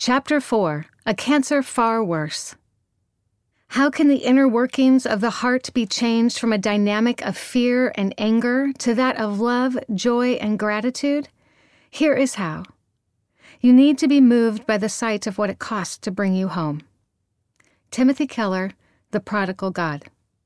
Chapter 4, A Cancer Far Worse. How can the inner workings of the heart be changed from a dynamic of fear and anger to that of love, joy, and gratitude? Here is how. You need to be moved by the sight of what it costs to bring you home. Timothy Keller, The Prodigal God.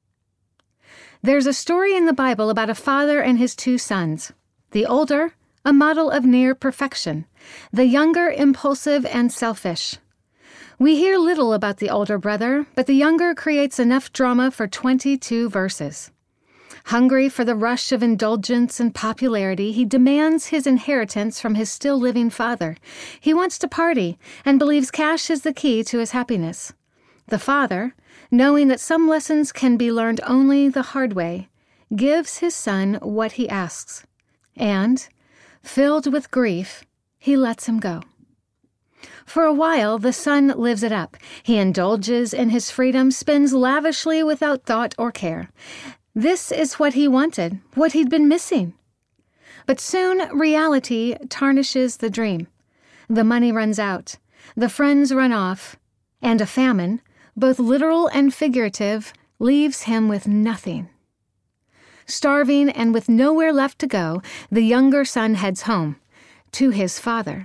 There's a story in the Bible about a father and his two sons. The older, a model of near perfection. The younger, impulsive and selfish. We hear little about the older brother, but the younger creates enough drama for 22 verses. Hungry for the rush of indulgence and popularity, he demands his inheritance from his still-living father. He wants to party and believes cash is the key to his happiness. The father, knowing that some lessons can be learned only the hard way, gives his son what he asks. And, filled with grief, he lets him go. For a while, the son lives it up. He indulges in his freedom, spends lavishly without thought or care. This is what he wanted, what he'd been missing. But soon, reality tarnishes the dream. The money runs out, the friends run off, and a famine, both literal and figurative, leaves him with nothing. Starving and with nowhere left to go, the younger son heads home, to his father.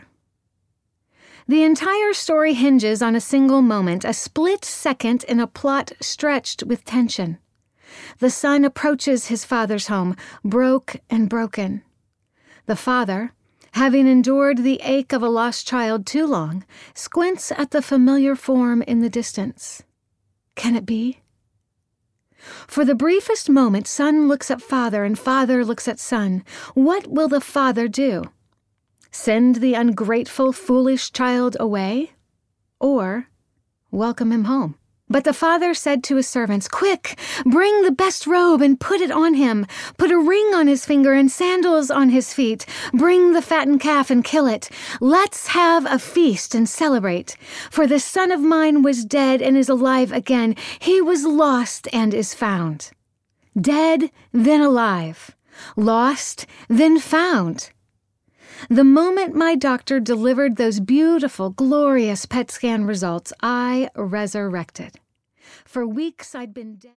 The entire story hinges on a single moment, a split second in a plot stretched with tension. The son approaches his father's home, broke and broken. The father, having endured the ache of a lost child too long, squints at the familiar form in the distance. Can it be? For the briefest moment, son looks at father and father looks at son. What will the father do? Send the ungrateful, foolish child away? Or welcome him home? But the father said to his servants, "Quick, bring the best robe and put it on him. Put a ring on his finger and sandals on his feet. Bring the fattened calf and kill it. Let's have a feast and celebrate. For this son of mine was dead and is alive again. He was lost and is found." Dead, then alive. Lost, then found. The moment my doctor delivered those beautiful, glorious PET scan results, I resurrected. For weeks I'd been dead.